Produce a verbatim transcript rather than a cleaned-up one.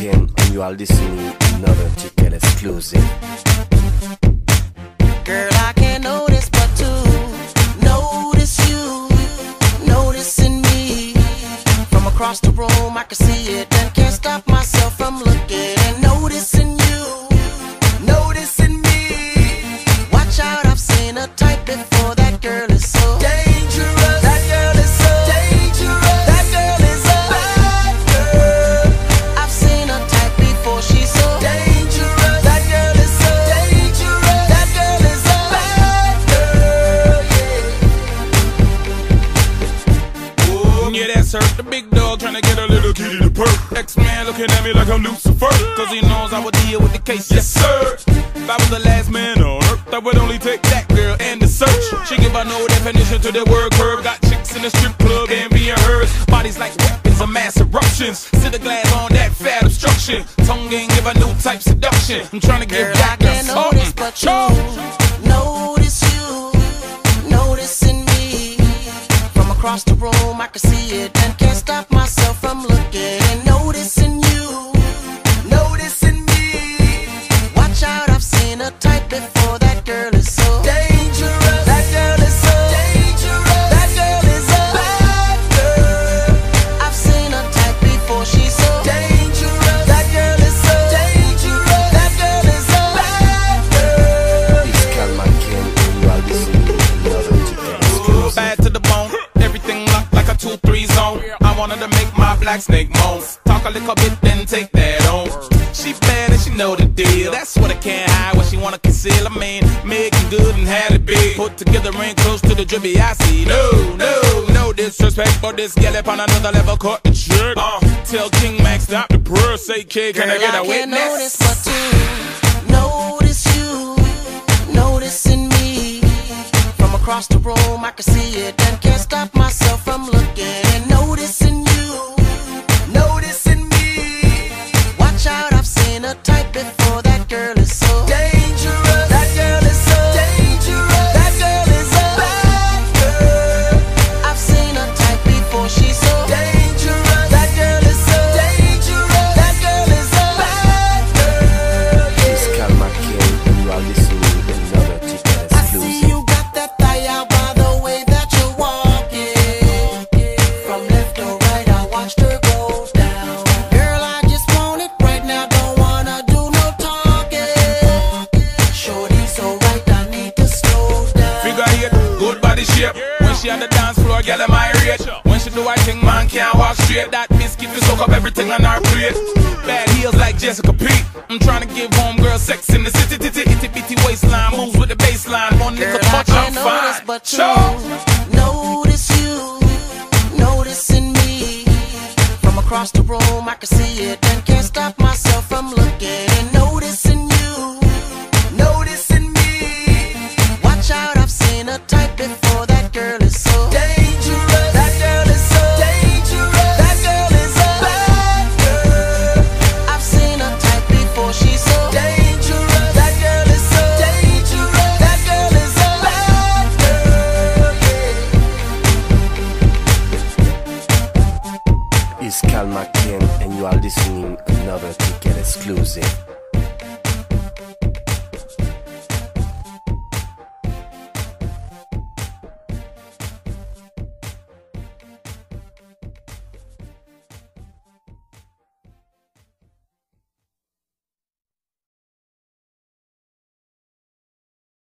King, and you are listening to another Ticket exclusive. Girl, I can't notice but to notice you, noticing me. From across the room, I can see it and can't stop myself from looking and noticing you, noticing me. Watch out, I've seen a type before. That girl is so dangerous. That girl is so dangerous. That girl is a bad girl. I've seen a type before. She's so dangerous. That girl is so dangerous. That girl is a bad girl. Yeah. Oh, yeah, that's her. The big dog trying to get a little kitty to perk. X-Man looking at me like I'm Lucifer, cause he knows I would deal with the case. Yes, sir. If I was the last man on earth, I would only take that girl and the search. She give a no definition to the word curve. Got chicks in the strip club and being hers. Bodies like weapons of mass eruptions. Sit the glass on that fat obstruction. Tongue ain't give a new type seduction. I'm trying to give Girl, back I can't the notice but you, notice you, noticing me. From across the room, I can see it and can't stop myself from looking and noticing you, noticing me. Watch out, I've seen a type before. That girl is so dangerous. That girl is so dangerous. That girl is a bad girl. I've seen a type before. She's so dangerous. That girl is so dangerous. That girl is a bad girl. It's Calma King, and you are listening to another Ticket exclusive. bad to the bone. Everything locked like a two three zone. I wanted to make my black snake moan. Talk a little bit, then take that on. She bad and she know the deal. That's what I can't hide, what she wanna conceal. I mean, making good and had it big. Put together ain't close to the drippy I see. No, no, no disrespect, but this gal up on another level caught the trick. Uh, tell King Max stop the prayer. Say, kid, can Girl, I get a I can't witness? notice but to notice you, noticing me. From across the room, I can see it and can't stop myself from looking and noticing you, noticing me. Watch out, I've seen a type before. That girl is so dangerous. That girl is so dangerous. That girl is a bad girl. I've seen a type before. She's so dangerous. That girl is so dangerous. That girl is a bad girl. It's Calma King, and you are listening to another Ticket I see exclusive. you got that thigh out by the way that you're walking. From left to right, I watched her go down. Girl, I just want it right now, don't wanna do no talking. Shorty so right, I need to slow down. Figure eight, good body shape. When she on the dance floor, girl, am I rate. When she do her thing, man can't walk straight. That biscuit to soak up everything on her plate. Bad heels like Jessica Pete. I'm trying to give homegirl sex in the city, titty, itty bitty waistline. Moves with the baseline. One Girl, nigga I touch, I'm can't notice fine. but Sure. you, notice you, noticing me. From across the room, I can see it